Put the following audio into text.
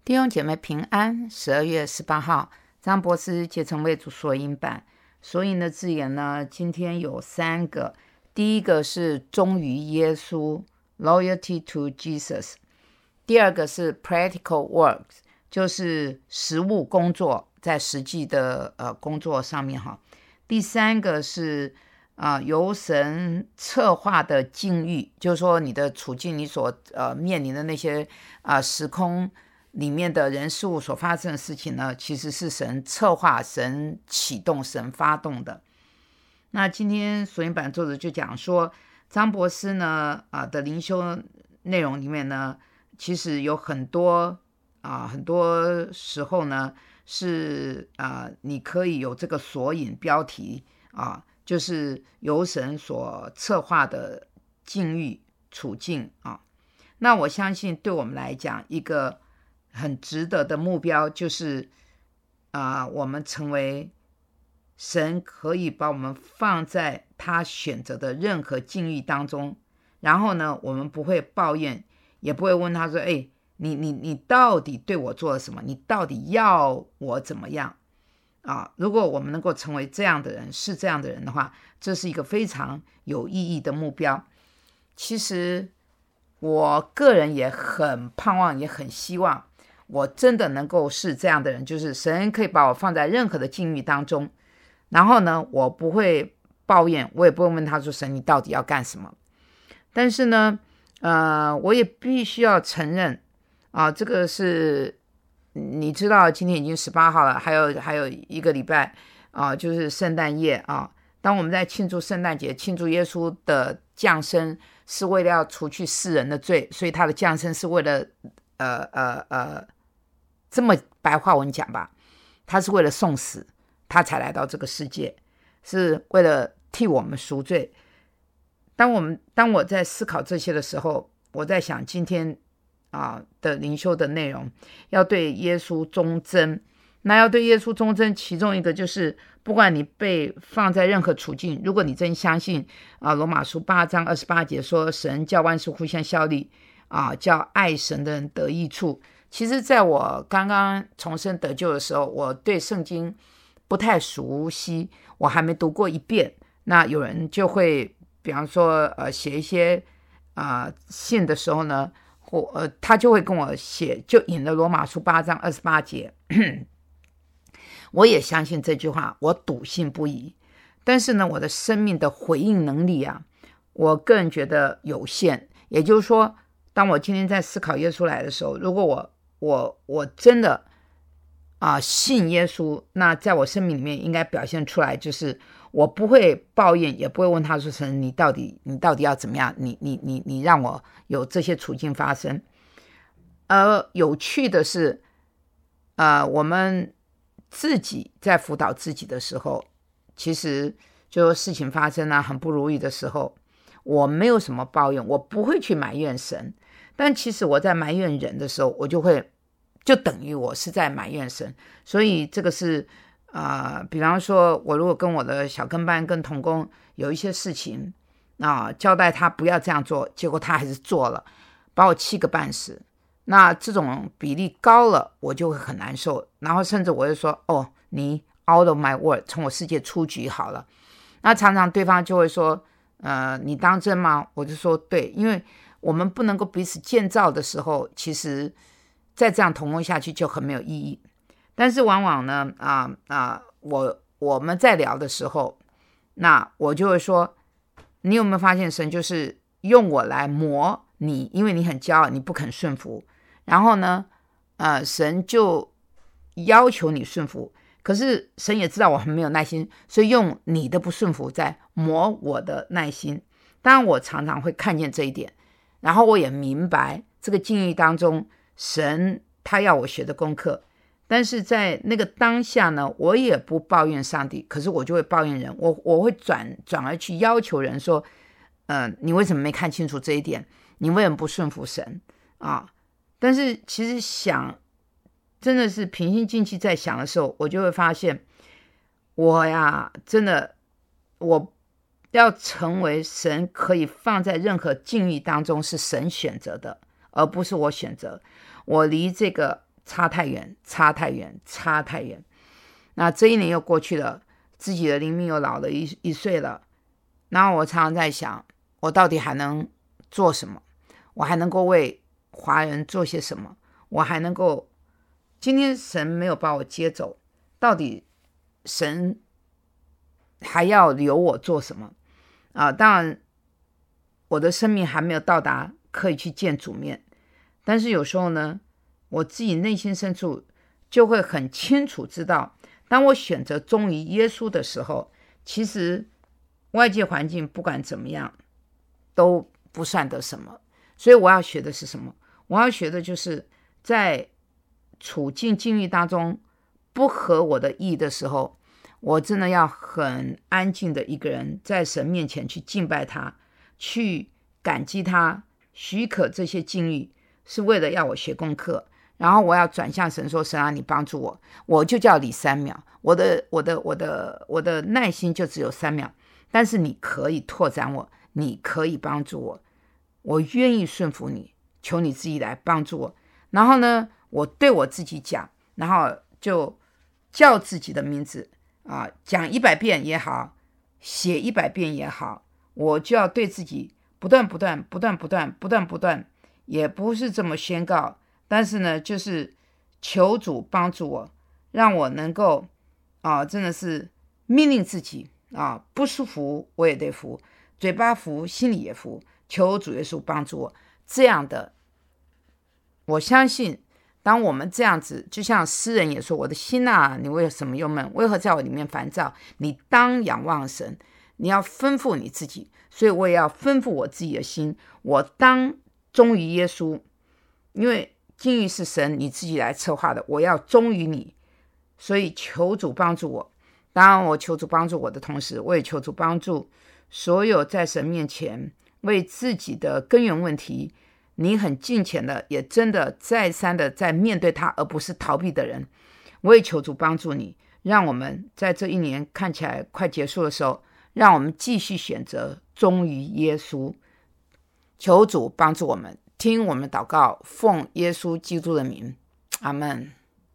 弟兄姐妹平安，12月18号，张博士结成为主索引版。索引的字眼呢，今天有3个。第一个是忠于耶稣 Loyalty to Jesus。 第二个是 Practical Works， 就是实务工作，在实际的工作上面哈。第三个是由神策划的境遇，就是说你的处境，你所面临的那些时空里面的人事物所发生的事情呢，其实是神策划、神启动、神发动的。那今天索引版作者就讲说，张博士呢的灵修内容里面呢，其实有很多时候呢是你可以有这个索引标题就是由神所策划的境遇处境那我相信对我们来讲，一个很值得的目标就是我们成为神可以把我们放在他选择的任何境遇当中，然后呢我们不会抱怨，也不会问他说你到底对我做了什么，你到底要我怎么样如果我们能够成为这样的人，是这样的人的话，这是一个非常有意义的目标。其实我个人也很盼望，也很希望我真的能够是这样的人，就是神可以把我放在任何的境遇当中，然后呢我不会抱怨，我也不会问他说神你到底要干什么。但是呢我也必须要承认这个是你知道今天已经18号了，还有一个礼拜就是圣诞夜当我们在庆祝圣诞节，庆祝耶稣的降生，是为了要除去世人的罪，所以他的降生是为了这么白话文讲吧，他是为了送死，他才来到这个世界，是为了替我们赎罪。当我在思考这些的时候，我在想今天的灵修的内容要对耶稣忠贞。那要对耶稣忠贞，其中一个就是不管你被放在任何处境，如果你真相信罗马书8章28节说神叫万事互相效力叫爱神的人得益处。其实在我刚刚重生得救的时候，我对圣经不太熟悉，我还没读过一遍。那有人就会比方说写一些信的时候呢，他就会跟我写，就引了罗马书8章28节我也相信这句话，我笃信不疑。但是呢我的生命的回应能力我个人觉得有限。也就是说，当我今天在思考耶稣来的时候，如果我真的信耶稣，那在我生命里面应该表现出来，就是我不会抱怨，也不会问他说神你到底要怎么样，你让我有这些处境发生。有趣的是我们自己在辅导自己的时候，其实就事情发生很不如意的时候，我没有什么抱怨，我不会去埋怨神。但其实我在埋怨人的时候，我就等于我是在埋怨神。所以这个是比方说我如果跟我的小跟班跟同工有一些事情交代他不要这样做，结果他还是做了，把我气个半死，那这种比例高了，我就会很难受。然后甚至我就说你 out of my world， 从我世界出局好了。那常常对方就会说你当真吗？我就说对，因为我们不能够彼此建造的时候，其实再这样同工下去就很没有意义。但是往往呢我们在聊的时候，那我就会说，你有没有发现神就是用我来磨你，因为你很骄傲，你不肯顺服，然后呢神就要求你顺服，可是神也知道我很没有耐心，所以用你的不顺服在磨我的耐心。当然我常常会看见这一点，然后我也明白这个境遇当中神他要我学的功课。但是在那个当下呢，我也不抱怨上帝，可是我就会抱怨人，我会转而去要求人说你为什么没看清楚这一点，你为什么不顺服神但是其实想真的是平心静气在想的时候，我就会发现我真的我要成为神可以放在任何境遇当中是神选择的，而不是我选择。我离这个差太远，差太远，差太远。那这一年又过去了，自己的灵命又老了一岁了。然后我常常在想，我到底还能做什么？我还能够为华人做些什么？我还能够，今天神没有把我接走，到底神还要留我做什么？当然我的生命还没有到达可以去见主面，但是有时候呢，我自己内心深处就会很清楚知道，当我选择忠于耶稣的时候，其实外界环境不管怎么样都不算得什么。所以我要学的是什么？我要学的就是在处境境遇当中不合我的意的时候，我真的要很安静的一个人在神面前去敬拜他，去感激他许可这些境遇是为了要我学功课，然后我要转向神说，神啊，你帮助我，我就叫你3秒，我的耐心就只有3秒，但是你可以拓展我，你可以帮助我，我愿意顺服你，求你自己来帮助我。然后呢，我对我自己讲，然后就叫自己的名字讲100遍也好，写100遍也好，我就要对自己不断，也不是这么宣告，但是呢，就是求主帮助我，让我能够真的是命令自己不舒服我也得服，嘴巴服，心里也服，求主耶稣帮助我。这样的，我相信当我们这样子，就像诗人也说，我的心啊，你为什么忧闷？为何在我里面烦躁？你当仰望神，你要吩咐你自己，所以我也要吩咐我自己的心，我当忠于耶稣，因为境遇是神你自己来策划的，我要忠于你，所以求主帮助我。当然我求主帮助我的同时，我也求主帮助所有在神面前为自己的根源问题你很敬虔的，也真的再三的在面对他，而不是逃避的人，我也求主帮助你，让我们在这一年看起来快结束的时候，让我们继续选择忠于耶稣。求主帮助我们，听我们祷告，奉耶稣基督的名，阿们。